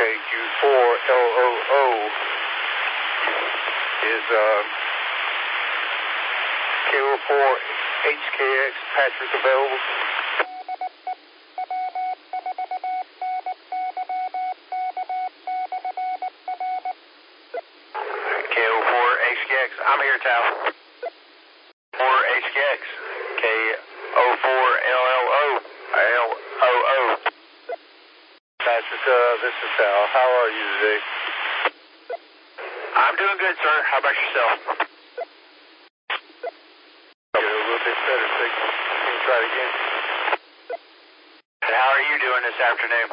KQ4LOO is KO4HKX, Patrick available? KO4HKX, I'm here, Tal. 4HKX, KO4LLO, LOO. Patrick, this is Tal. How are you today? I'm doing good, sir. How about yourself? Get a little bit better signal. Can you try it again? And how are you doing this afternoon?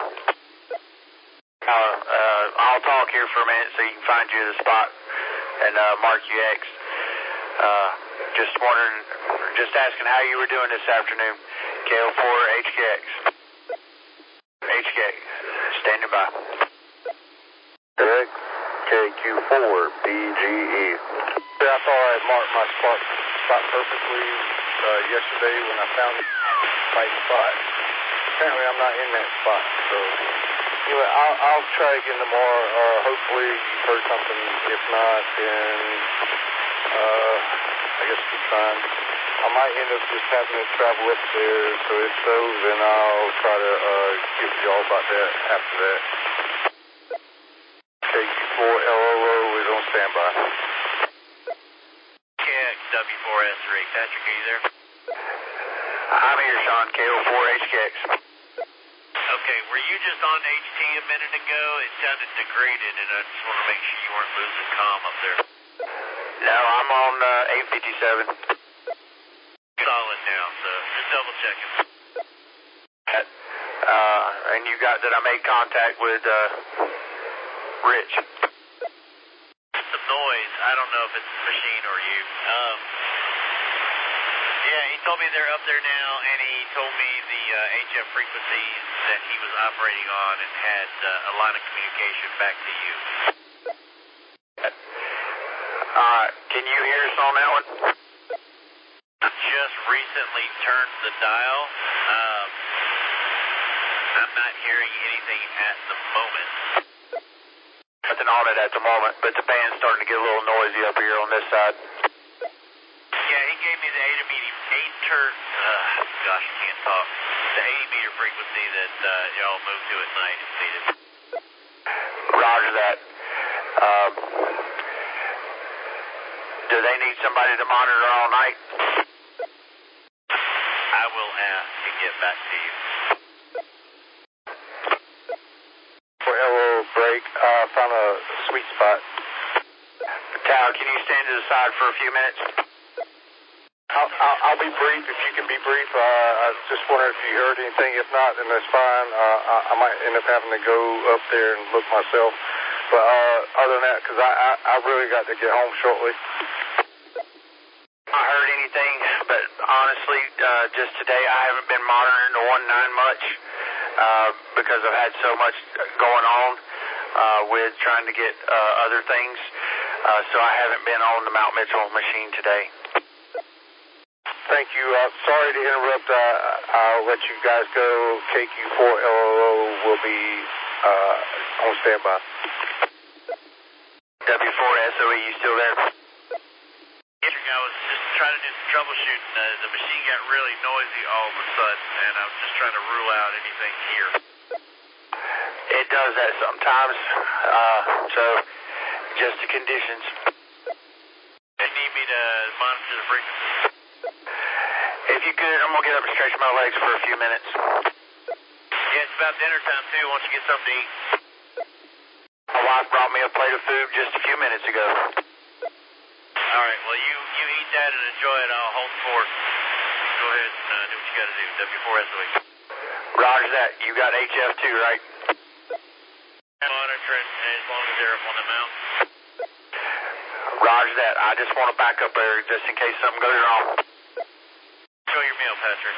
I'll talk here for a minute so you can find you the spot and mark you X. Just wondering, just asking how you were doing this afternoon. KO4HKX. HK, standing by. Correct. KQ4BGE. Yeah, I thought I had marked my spot perfectly yesterday when I found the right spot. Apparently I'm not in that spot, so anyway, I'll try again tomorrow. Hopefully you've heard something. If not, then I guess we'll try. I might end up just having to travel up there, so if so, then I'll try to give y'all about that after that. KQ4LOO is on standby. KXW4S3, Patrick, are you there? I'm here, Sean, KO4HKX. Okay, were you just on HT a minute ago? It sounded degraded, and I just want to make sure you weren't losing comm up there. No, I'm on 857. Solid now, so just double checking. And you got that I made contact with Rich. Some noise. I don't know if it's the machine or you. Yeah, he told me they're up there now, and he told me the HF frequencies that he was operating on and had a line of communication back to you. Can you hear us on that one? Just recently turned the dial. I'm not hearing anything at the moment. Nothing on it at the moment, but the band's starting to get a little noisy up here on this side. Yeah, he gave me the 80 meter frequency that y'all move to at night if needed. Roger that. Do they need somebody to monitor all night? I will ask and get back to you. For LO break, found a sweet spot. Tal, can you stand to the side for a few minutes? I'll be brief if you can be brief. I was just wondering if you heard anything. If not, then that's fine. I might end up having to go up there and look myself. But other than that, because I really got to get home shortly. I heard anything, but honestly, just today I haven't been monitoring the 19 much because I've had so much going on with trying to get other things. So I haven't been on the Mount Mitchell machine today. Thank you. Sorry to interrupt. I'll let you guys go. KQ4LOO will be on standby. W4SOE, you still there? I was just trying to do some troubleshooting. The machine got really noisy all of a sudden, and I was just trying to rule out anything here. It does that sometimes. So, just the conditions. They need me to monitor the frequency. If you could, I'm going to get up and stretch my legs for a few minutes. Yeah, it's about dinner time, too. Why don't you get something to eat? My wife brought me a plate of food just a few minutes ago. All right, well, you eat that and enjoy it. I'll hold the fort. Go ahead and do what you got to do. W4SOE. Roger that. You got HF too, right? Monitoring as long as they're up on the mountain. Roger that. I just want to back up there just in case something goes wrong. Enjoy your meal, Patrick.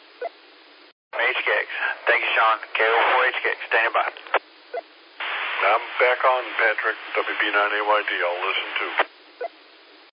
HKX. Thank you, Sean. KO4HKX. Standing by. I'm back on, Patrick. WB9AYD. I'll listen too.